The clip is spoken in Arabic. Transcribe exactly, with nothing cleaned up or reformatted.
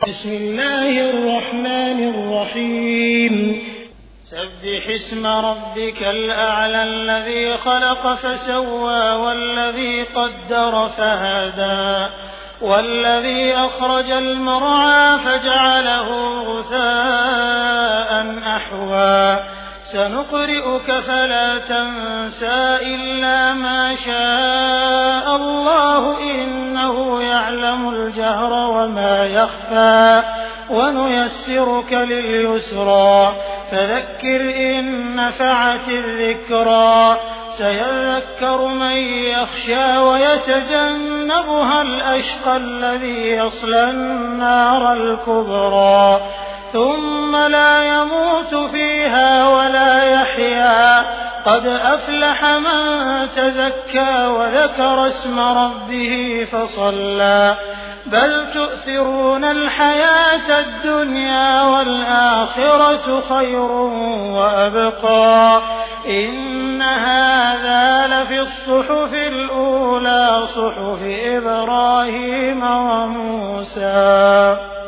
بسم الله الرحمن الرحيم سبح اسم ربك الأعلى الذي خلق فسوى والذي قدر فهدى والذي أخرج المرعى فجعله غثاء أحوى سنقرئك فلا تنسى إلا ما شاء الله إنه يعلم الجهر وما يخفى ونيسرك لليسرى فذكر إن نفعت الذكرى سيذكر من يخشى ويتجنبها الأشقى الذي يصلى النار الكبرى ثم لا يموت فيها ولا يحيا قد أفلح من تزكى وذكر اسم ربه فصلى بل تؤثرون الحياة الدنيا والآخرة خير وأبقى إن هذا لفي الصحف الأولى صحف إبراهيم وموسى.